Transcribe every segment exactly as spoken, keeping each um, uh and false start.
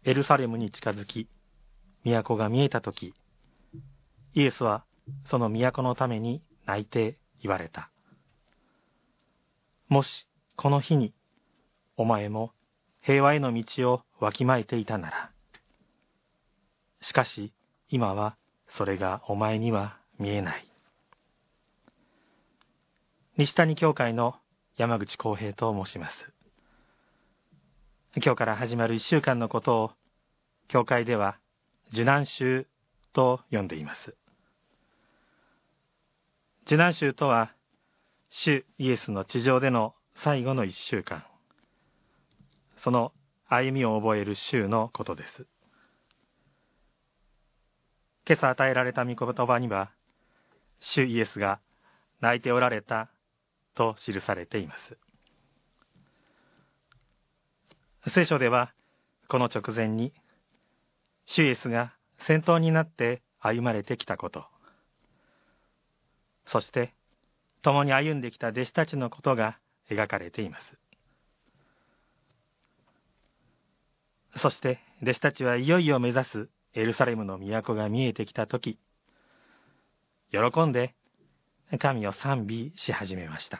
エルサレムに近づき、都が見えたとき、イエスはその都のために泣いて言われた。もしこの日にお前も平和への道をわきまえていたなら、しかし今はそれがお前には見えない。西谷教会の山口浩平と申します。今日から始まる一週間のことを、教会では受難週と呼んでいます。受難週とは、主イエスの地上での最後の一週間、その歩みを覚える週のことです。今朝与えられた御言葉には、主イエスが泣いておられたと記されています。聖書では、この直前に、主イエスが先頭になって歩まれてきたこと、そして、共に歩んできた弟子たちのことが描かれています。そして、弟子たちはいよいよ目指すエルサレムの都が見えてきたとき、喜んで神を賛美し始めました。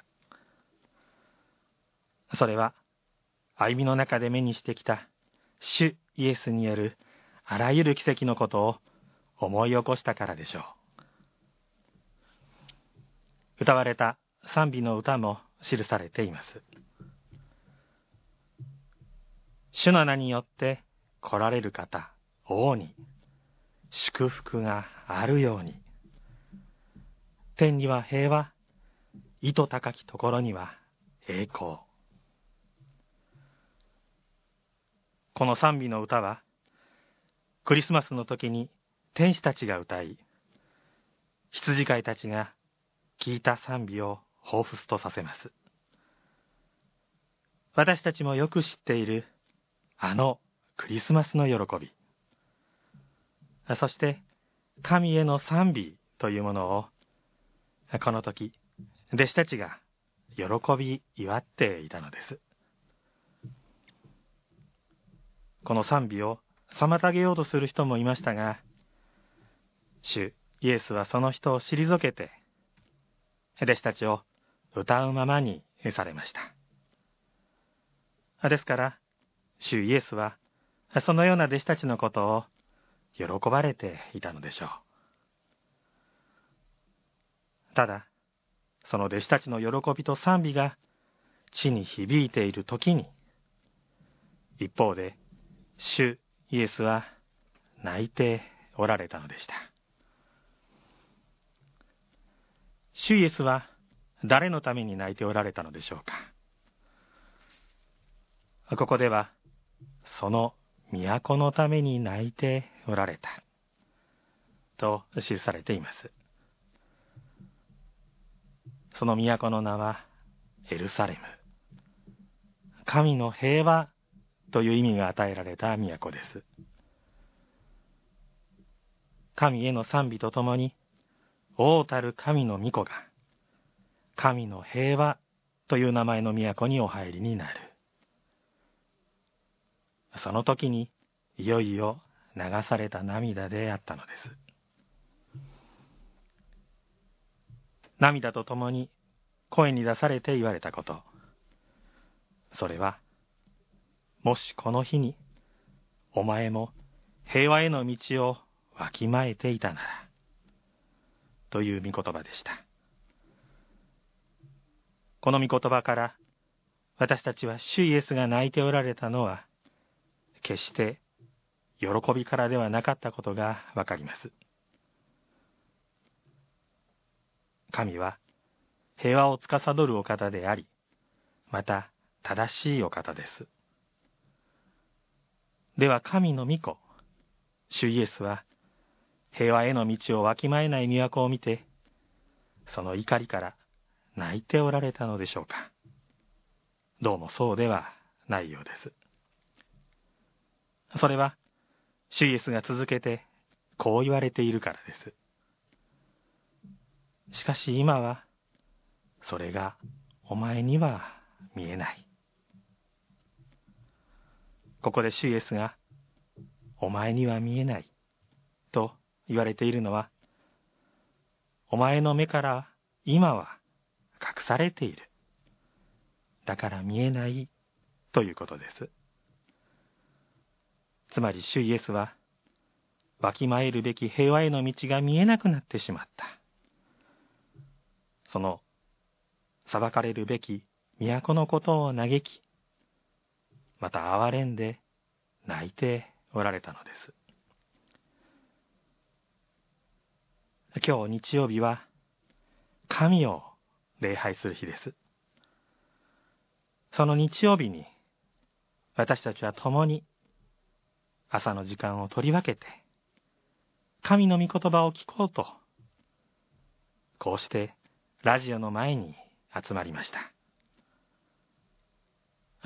それは、歩みの中で目にしてきた主イエスによるあらゆる奇跡のことを思い起こしたからでしょう。歌われた賛美の歌も記されています。主の名によって来られる方、王に祝福があるように。天には平和、意図高きところには栄光。この賛美の歌は、クリスマスの時に天使たちが歌い、羊飼いたちが聞いた賛美を彷彿とさせます。私たちもよく知っているあのクリスマスの喜び、そして神への賛美というものを、この時、弟子たちが喜び祝っていたのです。この賛美を妨げようとする人もいましたが、主イエスはその人を退けて、弟子たちを歌うままにされました。ですから、主イエスはそのような弟子たちのことを喜ばれていたのでしょう。ただ、その弟子たちの喜びと賛美が地に響いているときに、一方で、主イエスは泣いておられたのでした。主イエスは誰のために泣いておられたのでしょうか。ここでは、その都のために泣いておられたと記されています。その都の名はエルサレム。神の平和という意味が与えられた都です。神への賛美とともに、王たる神の御子が、神の平和という名前の都にお入りになる。その時に、いよいよ流された涙であったのです。涙とともに声に出されて言われたこと。それは、もしこの日に、お前も平和への道をわきまえていたなら、という御言葉でした。この御言葉から、私たちは主イエスが泣いておられたのは、決して喜びからではなかったことがわかります。神は平和を司るお方であり、また正しいお方です。では神の御子、主イエスは、平和への道をわきまえない都を見て、その怒りから泣いておられたのでしょうか。どうもそうではないようです。それは、主イエスが続けてこう言われているからです。しかし今は、それがお前には見えない。ここで主イエスが、 お前には見えないと言われているのは、お前の目から今は隠されている。だから見えないということです。つまり主イエスは、わきまえるべき平和への道が見えなくなってしまった。その裁かれるべき都のことを嘆き、また哀れんで泣いておられたのです。今日日曜日は神を礼拝する日です。その日曜日に私たちは共に朝の時間を取り分けて神の御言葉を聞こうと、こうしてラジオの前に集まりました。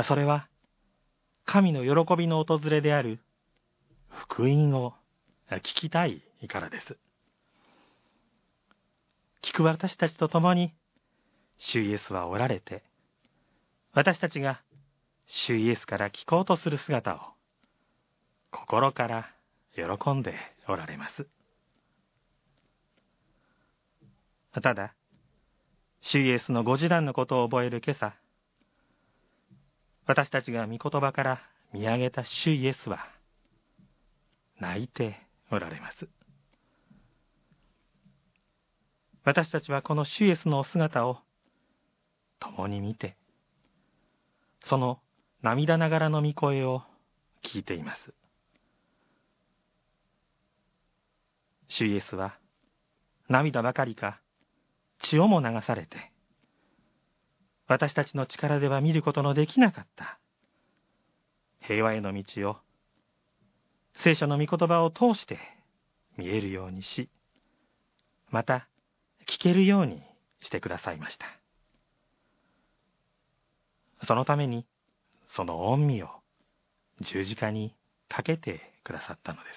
それは神の喜びの訪れである福音を聞きたいからです。聞く私たちと共に主イエスはおられて、私たちが主イエスから聞こうとする姿を心から喜んでおられます。ただ、主イエスのご示談のことを覚える今朝、私たちが御言葉から見上げた主イエスは泣いておられます。私たちはこの主イエスのお姿を共に見て、その涙ながらの御声を聞いています。主イエスは涙ばかりか血をも流されて、私たちの力では見ることのできなかった平和への道を聖書の御言葉を通して見えるようにし、また聞けるようにしてくださいました。そのためにその御身を十字架にかけてくださったのです。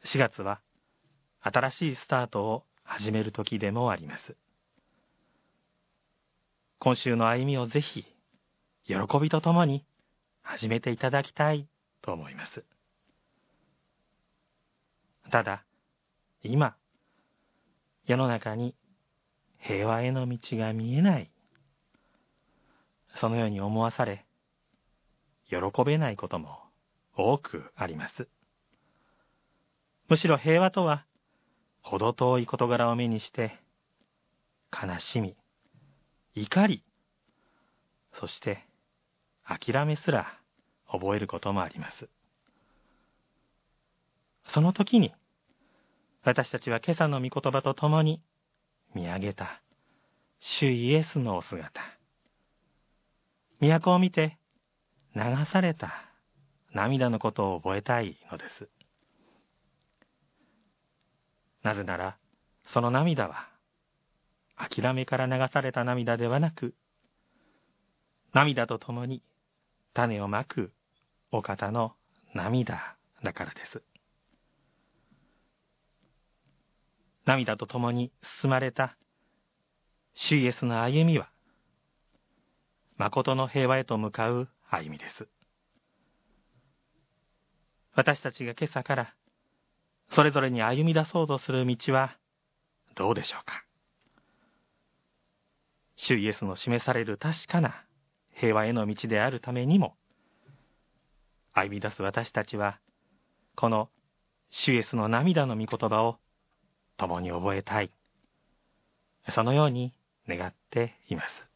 しがつは新しいスタートを始める時でもあります。今週の歩みをぜひ喜びとともに始めていただきたいと思います。ただ、今、世の中に平和への道が見えない、そのように思わされ、喜べないことも多くあります。むしろ平和とは、ほど遠い事柄を目にして、悲しみ、怒り、そして諦めすら覚えることもあります。その時に、私たちは今朝の御言葉とともに見上げた主イエスのお姿、都を見て流された涙のことを覚えたいのです。なぜなら、その涙は諦めから流された涙ではなく、涙とともに種をまくお方の涙だからです。涙とともに進まれた主イエスの歩みは、誠の平和へと向かう歩みです。私たちが今朝からそれぞれに歩み出そうとする道はどうでしょうか。主イエスの示される確かな平和への道であるためにも、歩み出す私たちは、この主イエスの涙の御言葉を共に覚えたい。そのように願っています。